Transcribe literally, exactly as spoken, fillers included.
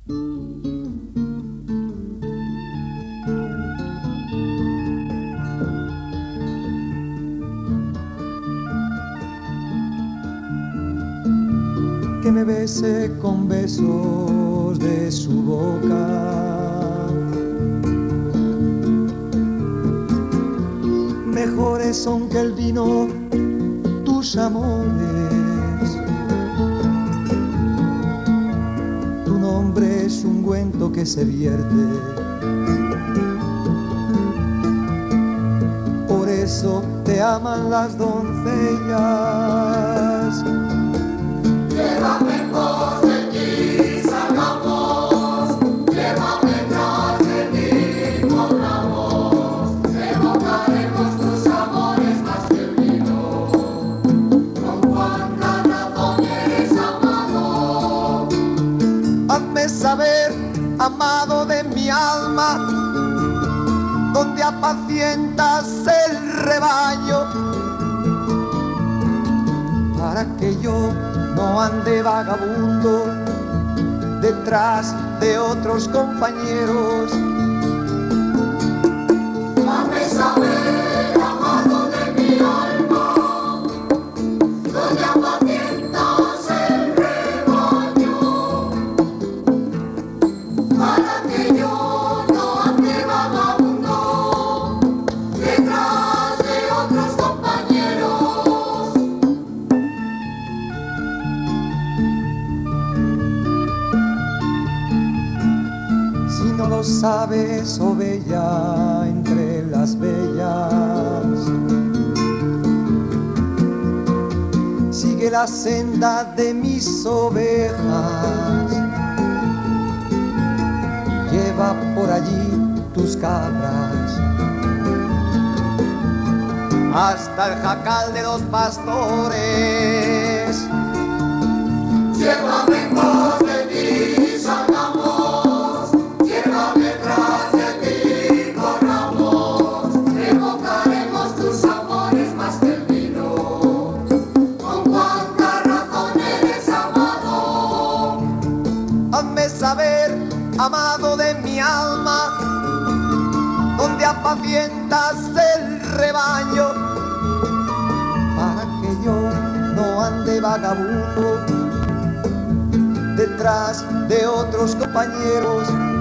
Que me bese con besos de su boca, mejores son que el vino tus amores. Tu nombre es un ungüento que se vierte, por eso te aman las doncellas. Llévame en pos de ti, salgamos, llévame tras de ti, corramos, evocaremos tus amores más que el vino, con cuánta razón eres amado. Hazme saber, amado de mi alma, donde apacientas el rebaño, para que yo no ande vagabundo detrás de otros compañeros. Hazme saber, amado de mi alma, donde apacientas el rebaño, para que yo no ande vagabundo detrás de otros compañeros. Si no lo sabes, oh bella entre las bellas, sigue la senda de mis ovejas, lleva por allí tus cabras hasta el jacal de los pastores. Llévame en pos de ti, salgamos, llévame tras de ti, corramos, evocaremos tus amores más que el vino, con cuánta razón eres amado. Hazme saber, amado de mi alma, donde apacientas el rebaño, para que yo no ande vagabundo detrás de otros compañeros.